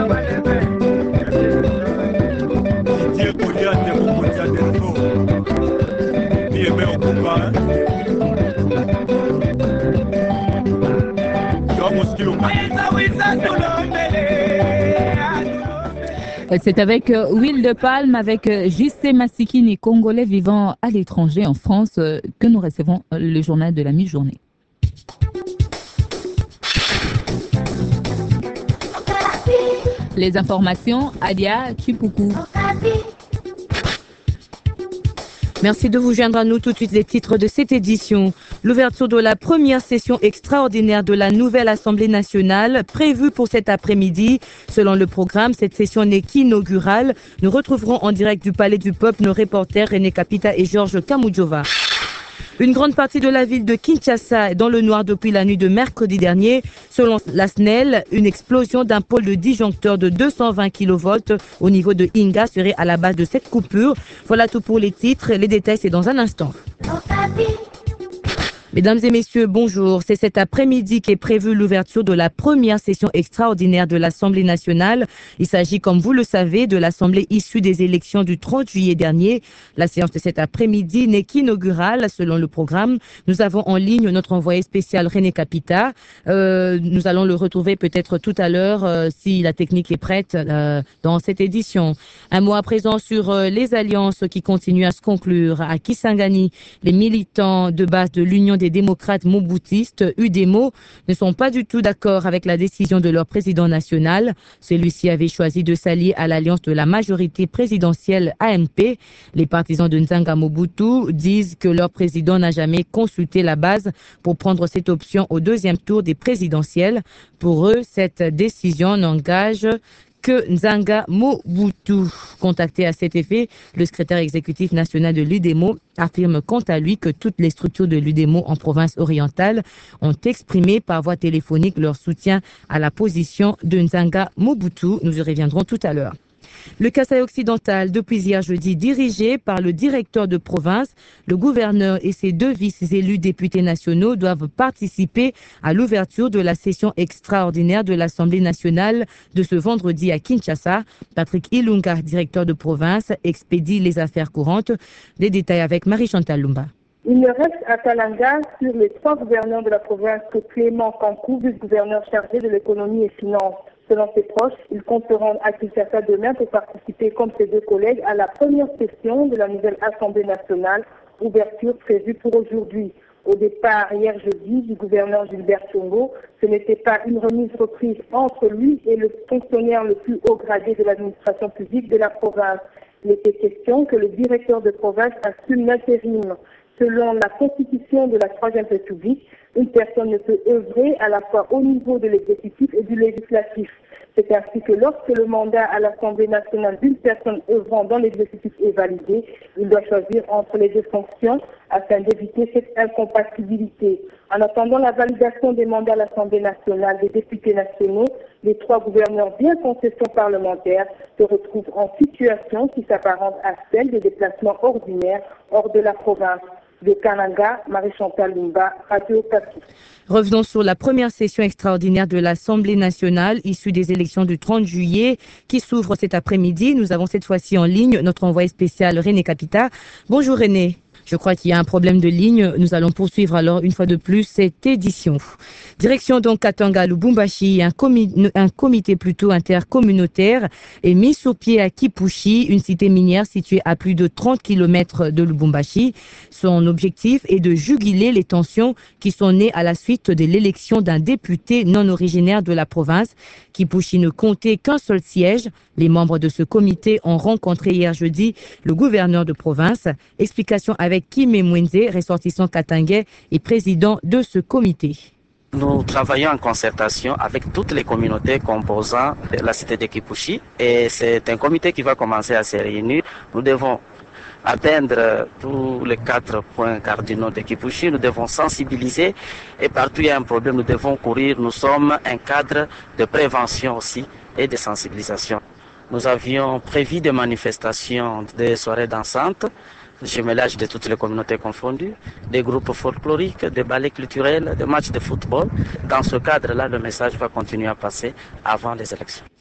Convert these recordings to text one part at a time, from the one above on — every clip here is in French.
C'est avec Will de Palme, avec JC Massikini, Congolais vivant à l'étranger en France, que nous recevons le journal de la mi-journée. Les informations, Adia Kipuku. Merci de vous joindre à nous. Tout de suite, les titres de cette édition. L'ouverture de la première session extraordinaire de la nouvelle Assemblée nationale, prévue pour cet après-midi. Selon le programme, cette session n'est qu'inaugurale. Nous retrouverons en direct du Palais du Peuple nos reporters René Kapita et Georges Kamoudjova. Une grande partie de la ville de Kinshasa est dans le noir depuis la nuit de mercredi dernier. Selon la SNEL, une explosion d'un pôle de disjoncteur de 220 kV au niveau de Inga serait à la base de cette coupure. Voilà tout pour les titres. Les détails, c'est dans un instant. Mesdames et messieurs, bonjour. C'est cet après-midi qu'est prévue l'ouverture de la première session extraordinaire de l'Assemblée nationale. Il s'agit, comme vous le savez, de l'Assemblée issue des élections du 30 juillet dernier. La séance de cet après-midi n'est qu'inaugurale selon le programme. Nous avons en ligne notre envoyé spécial René Kapita. Nous allons le retrouver peut-être tout à l'heure si la technique est prête dans cette édition. Un mot à présent sur les alliances qui continuent à se conclure. À Kisangani, les militants de base de l'Union des démocrates moboutistes, UDEMO, ne sont pas du tout d'accord avec la décision de leur président national. Celui-ci avait choisi de s'allier à l'alliance de la majorité présidentielle AMP. Les partisans de Nzanga Mobutu disent que leur président n'a jamais consulté la base pour prendre cette option au deuxième tour des présidentielles. Pour eux, cette décision n'engage que Nzanga Mobutu. Contacté à cet effet, le secrétaire exécutif national de l'UDEMO affirme quant à lui que toutes les structures de l'UDEMO en province orientale ont exprimé par voie téléphonique leur soutien à la position de Nzanga Mobutu. Nous y reviendrons tout à l'heure. Le Kasaï occidental, depuis hier jeudi, dirigé par le directeur de province, le gouverneur et ses deux vice-élus députés nationaux doivent participer à l'ouverture de la session extraordinaire de l'Assemblée nationale de ce vendredi à Kinshasa. Patrick Ilunga, directeur de province, expédie les affaires courantes. Les détails avec Marie-Chantal Lumba. Il ne reste à Kalanga sur les trois gouverneurs de la province que Clément Kankou, vice-gouverneur chargé de l'économie et finances. Selon ses proches, il compte se rendre à Kinshasa demain pour participer, comme ses deux collègues, à la première session de la nouvelle Assemblée nationale, ouverture prévue pour aujourd'hui. Au départ, hier jeudi, du gouverneur Gilbert Chongo, ce n'était pas une remise-reprise entre lui et le fonctionnaire le plus haut gradé de l'administration publique de la province. Il était question que le directeur de province assume l'intérim. Selon la constitution de la Troisième République, une personne ne peut œuvrer à la fois au niveau de l'exécutif et du législatif. C'est ainsi que lorsque le mandat à l'Assemblée nationale d'une personne œuvrant dans l'exécutif est validé, il doit choisir entre les deux fonctions afin d'éviter cette incompatibilité. En attendant la validation des mandats à l'Assemblée nationale des députés nationaux, les trois gouverneurs bien concession parlementaire se retrouvent en situation qui s'apparente à celle des déplacements ordinaires hors de la province. De Kananga, Marie-Chantal Lumba, Radio Kapi. Revenons sur la première session extraordinaire de l'Assemblée nationale issue des élections du 30 juillet qui s'ouvre cet après-midi. Nous avons cette fois-ci en ligne notre envoyé spécial René Kapita. Bonjour René. Je crois qu'il y a un problème de ligne. Nous allons poursuivre alors une fois de plus cette édition. Direction donc Katanga, Lubumbashi, un comité plutôt intercommunautaire est mis sur pied à Kipushi, une cité minière située à plus de 30 km de Lubumbashi. Son objectif est de juguler les tensions qui sont nées à la suite de l'élection d'un député non originaire de la province. Kipushi ne comptait qu'un seul siège. Les membres de ce comité ont rencontré hier jeudi le gouverneur de province. Explication avec Kim Mwenze, ressortissant katangais et président de ce comité. Nous travaillons en concertation avec toutes les communautés composant la cité de Kipushi et c'est un comité qui va commencer à se réunir. Nous devons atteindre tous les 4 points cardinaux de Kipushi. Nous devons sensibiliser et partout où il y a un problème, nous devons courir. Nous sommes un cadre de prévention aussi et de sensibilisation. Nous avions prévu des manifestations, des soirées dansantes, jumelage de toutes les communautés confondues, des groupes folkloriques, des ballets culturels, des matchs de football. Dans ce cadre-là, le message va continuer à passer avant les élections.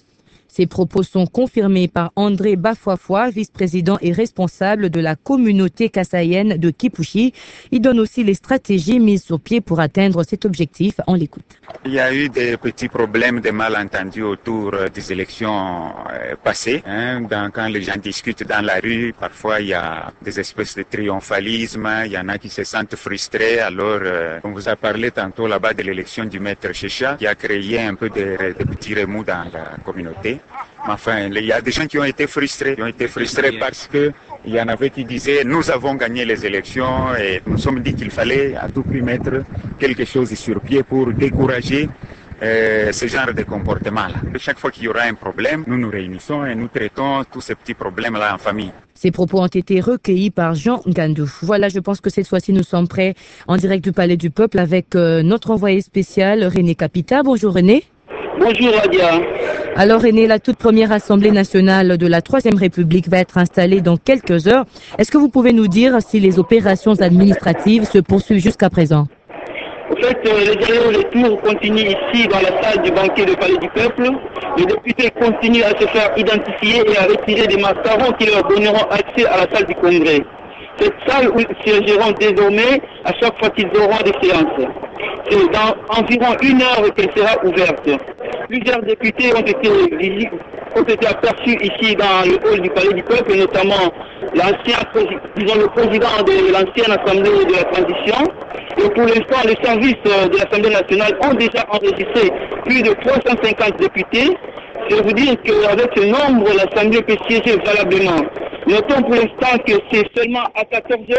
Ces propos sont confirmés par André Bafoifoi, vice-président et responsable de la communauté kassaïenne de Kipushi. Il donne aussi les stratégies mises au pied pour atteindre cet objectif. On l'écoute. Il y a eu des petits problèmes, des malentendus autour des élections passées. Quand les gens discutent dans la rue, parfois il y a des espèces de triomphalisme, il y en a qui se sentent frustrés. Alors, on vous a parlé tantôt là-bas de l'élection du maître Checha, qui a créé un peu de petits remous dans la communauté. Mais enfin, il y a des gens qui ont été frustrés. Parce que il y en avait qui disaient nous avons gagné les élections et nous nous sommes dit qu'il fallait à tout prix mettre quelque chose sur pied pour décourager ce genre de comportement-là. Chaque fois qu'il y aura un problème, nous nous réunissons et nous traitons tous ces petits problèmes-là en famille. Ces propos ont été recueillis par Jean Ngandou. Voilà, je pense que cette fois-ci, nous sommes prêts en direct du Palais du Peuple avec notre envoyé spécial, René Capita. Bonjour René. Bonjour Radia. Alors René, la toute première Assemblée nationale de la Troisième République va être installée dans quelques heures. Est-ce que vous pouvez nous dire si les opérations administratives se poursuivent jusqu'à présent? En fait, les allers-retours continuent ici dans la salle du banquet du Palais du Peuple. Les députés continuent à se faire identifier et à retirer des macarons qui leur donneront accès à la salle du Congrès. Cette salle où ils siégeront désormais à chaque fois qu'ils auront des séances. C'est dans environ 1 heure qu'elle sera ouverte. Plusieurs députés ont été aperçus ici dans le hall du Palais du Peuple, notamment le président de l'ancienne Assemblée de la Transition. Et pour l'instant, les services de l'Assemblée nationale ont déjà enregistré plus de 350 députés. Je veux dire qu'avec ce nombre, l'Assemblée peut siéger valablement. Notons pour l'instant que c'est seulement à 14h,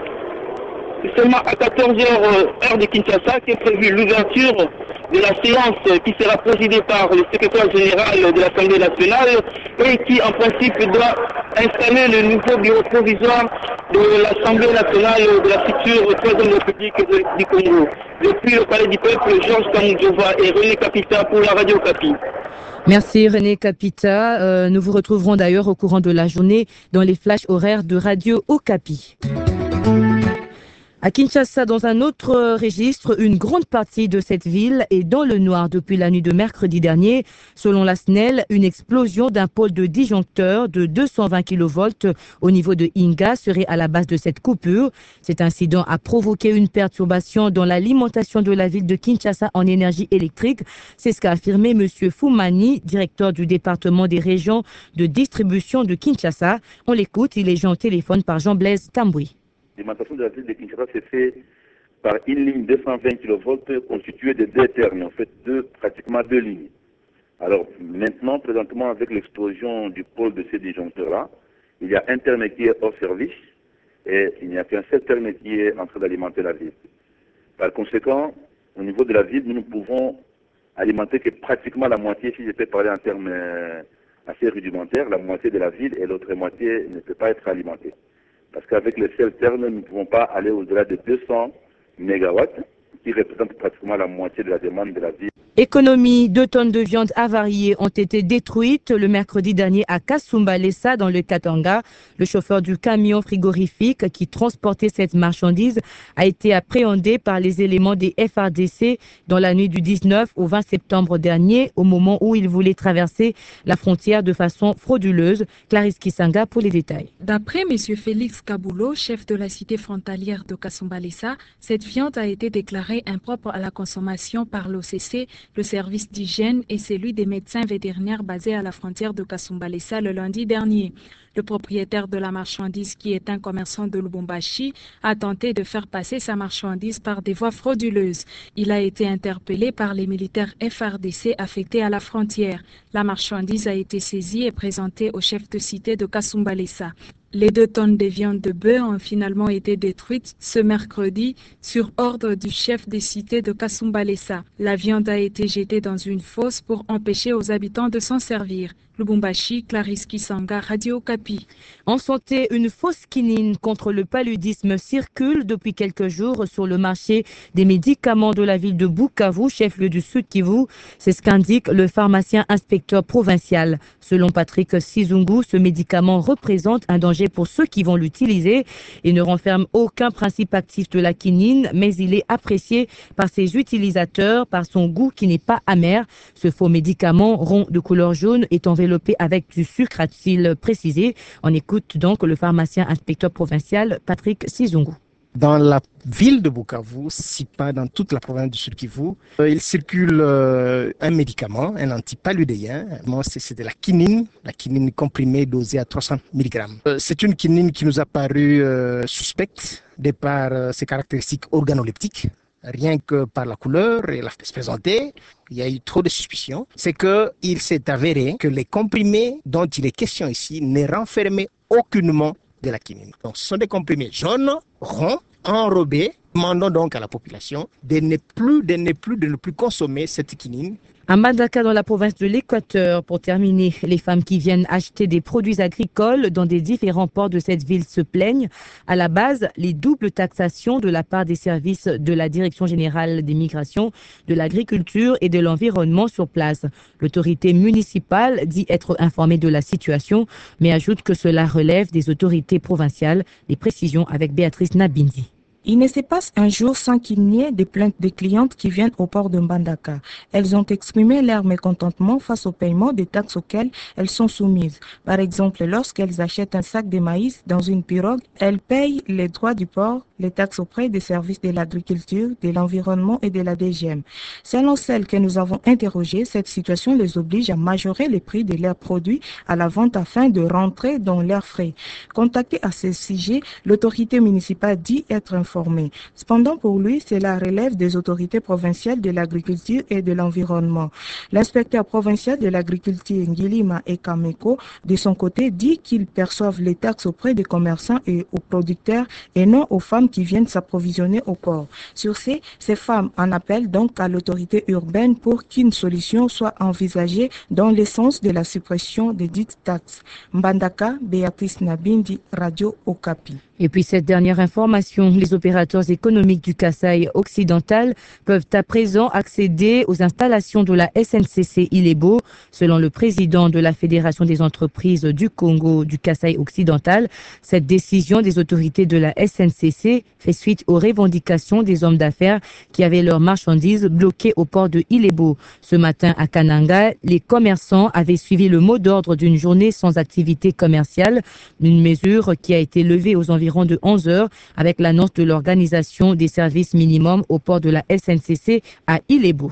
heure de Kinshasa, qu'est prévue l'ouverture de la séance qui sera présidée par le secrétaire général de l'Assemblée nationale et qui, en principe, doit installer le nouveau bureau provisoire de l'Assemblée nationale de la future Troisième République du Congo. Depuis le Palais du Peuple, Georges Kamoudjova et René Capita pour la Radio Okapi. Merci René Capita. Nous vous retrouverons d'ailleurs au courant de la journée dans les flashs horaires de Radio Okapi. À Kinshasa, dans un autre registre, une grande partie de cette ville est dans le noir depuis la nuit de mercredi dernier. Selon la SNEL, une explosion d'un pôle de disjoncteur de 220 kV au niveau de Inga serait à la base de cette coupure. Cet incident a provoqué une perturbation dans l'alimentation de la ville de Kinshasa en énergie électrique. C'est ce qu'a affirmé M. Foumani, directeur du département des régions de distribution de Kinshasa. On l'écoute, il est joint au téléphone par Jean-Blaise Tamboui. L'alimentation de la ville de Kinshasa s'est faite par une ligne 220 kV constituée de 2 termes, en fait pratiquement 2 lignes. Alors maintenant, présentement, avec l'explosion du pôle de ces disjoncteurs-là, il y a un terme qui est hors service et il n'y a qu'un seul terme qui est en train d'alimenter la ville. Par conséquent, au niveau de la ville, nous ne pouvons alimenter que pratiquement la moitié, si je peux parler en termes assez rudimentaires, la moitié de la ville et l'autre moitié ne peut pas être alimentée. Parce qu'avec les seuls termes, nous ne pouvons pas aller au-delà de 200 MW, qui représentent pratiquement la moitié de la demande de la ville. Économie, 2 tonnes de viande avariée ont été détruites le mercredi dernier à Kasumbalesa dans le Katanga. Le chauffeur du camion frigorifique qui transportait cette marchandise a été appréhendé par les éléments des FARDC dans la nuit du 19 au 20 septembre dernier, au moment où il voulait traverser la frontière de façon frauduleuse. Clarisse Kisanga pour les détails. D'après M. Félix Kaboulot, chef de la cité frontalière de Kasumbalesa, cette viande a été déclarée impropre à la consommation par l'OCC, le service d'hygiène et celui des médecins vétérinaires basés à la frontière de Kasumbalesa le lundi dernier. Le propriétaire de la marchandise, qui est un commerçant de Lubumbashi, a tenté de faire passer sa marchandise par des voies frauduleuses. Il a été interpellé par les militaires FARDC affectés à la frontière. La marchandise a été saisie et présentée au chef de cité de Kasumbalesa. Les 2 tonnes de viande de bœuf ont finalement été détruites ce mercredi sur ordre du chef des cités de Kasumbalesa. La viande a été jetée dans une fosse pour empêcher aux habitants de s'en servir. Lubumbashi, Clarisse Kisanga, Radio Okapi. En santé, une fausse quinine contre le paludisme circule depuis quelques jours sur le marché des médicaments de la ville de Bukavu, chef-lieu du Sud Kivu. C'est ce qu'indique le pharmacien inspecteur provincial. Selon Patrick Sizungu, ce médicament représente un danger danger pour ceux qui vont l'utiliser. Il ne renferme aucun principe actif de la quinine, mais il est apprécié par ses utilisateurs par son goût qui n'est pas amer. Ce faux médicament rond de couleur jaune est enveloppé avec du sucre, a-t-il précisé. On écoute donc le pharmacien inspecteur provincial Patrick Sizungu. Dans la ville de Bukavu, si pas dans toute la province du Sud Kivu, il circule un médicament, un antipaludéen. C'est de la quinine comprimée dosée à 300 mg. C'est une quinine qui nous a paru suspecte de par ses caractéristiques organoleptiques. Rien que par la couleur et la façon présentée, il y a eu trop de suspicions. C'est qu'il s'est avéré que les comprimés dont il est question ici ne renfermaient aucunement de la quinine. Donc ce sont des comprimés jaunes, ronds, enrobés. Demandons donc à la population de ne plus consommer cette quinine. À Mbandaka, dans la province de l'Équateur, pour terminer, les femmes qui viennent acheter des produits agricoles dans des différents ports de cette ville se plaignent. À la base, les doubles taxations de la part des services de la Direction générale des migrations, de l'agriculture et de l'environnement sur place. L'autorité municipale dit être informée de la situation, mais ajoute que cela relève des autorités provinciales. Les précisions avec Béatrice Nabindi. Il ne se passe un jour sans qu'il n'y ait des plaintes des clientes qui viennent au port de Mbandaka. Elles ont exprimé leur mécontentement face au paiement des taxes auxquelles elles sont soumises. Par exemple, lorsqu'elles achètent un sac de maïs dans une pirogue, elles payent les droits du port, les taxes auprès des services de l'agriculture, de l'environnement et de la DGM. Selon celles que nous avons interrogées, cette situation les oblige à majorer les prix de leurs produits à la vente afin de rentrer dans leurs frais. Contacté à ce sujet, l'autorité municipale dit être informée. Cependant, pour lui, cela relève des autorités provinciales de l'agriculture et de l'environnement. L'inspecteur provincial de l'agriculture, Ngilima Ekameko, de son côté, dit qu'ils perçoivent les taxes auprès des commerçants et aux producteurs et non aux femmes qui viennent s'approvisionner au port. Sur ces femmes en appellent donc à l'autorité urbaine pour qu'une solution soit envisagée dans le sens de la suppression des dites taxes. Mbandaka, Béatrice Nabindi, Radio Okapi. Et puis cette dernière information, les opérateurs économiques du Kasaï occidental peuvent à présent accéder aux installations de la SNCC Ilebo. Selon le président de la Fédération des entreprises du Congo du Kasaï occidental, cette décision des autorités de la SNCC fait suite aux revendications des hommes d'affaires qui avaient leurs marchandises bloquées au port de Ilebo. Ce matin à Kananga, les commerçants avaient suivi le mot d'ordre d'une journée sans activité commerciale, une mesure qui a été levée aux environs de 11 heures avec l'annonce de l'organisation des services minimums au port de la SNCC à Ilebo.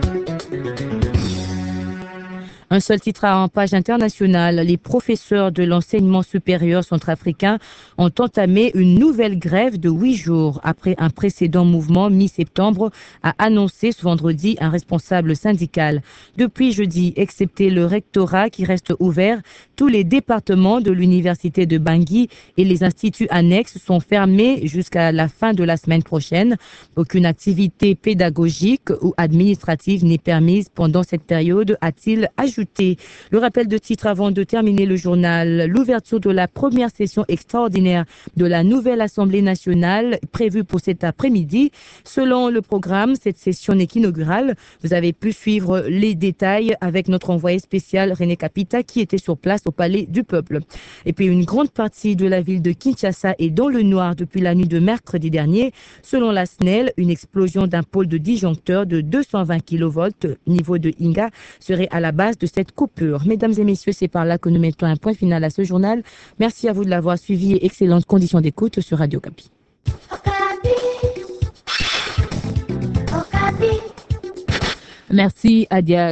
Un seul titre en page internationale. Les professeurs de l'enseignement supérieur centrafricain ont entamé une nouvelle grève de 8 jours après un précédent mouvement mi-septembre, a annoncé ce vendredi un responsable syndical. Depuis jeudi, excepté le rectorat qui reste ouvert, tous les départements de l'université de Bangui et les instituts annexes sont fermés jusqu'à la fin de la semaine prochaine. Aucune activité pédagogique ou administrative n'est permise pendant cette période, a-t-il ajouté. Le rappel de titre avant de terminer le journal. L'ouverture de la première session extraordinaire de la nouvelle Assemblée nationale prévue pour cet après-midi. Selon le programme, cette session n'est qu'inaugurale. Vous avez pu suivre les détails avec notre envoyé spécial René Capita qui était sur place au Palais du Peuple. Et puis une grande partie de la ville de Kinshasa est dans le noir depuis la nuit de mercredi dernier. Selon la SNEL, une explosion d'un pôle de disjoncteur de 220 kV niveau de Inga serait à la base de cette coupure. Mesdames et messieurs, c'est par là que nous mettons un point final à ce journal. Merci à vous de l'avoir suivi et excellentes conditions d'écoute sur Radio Okapi. Merci Adia.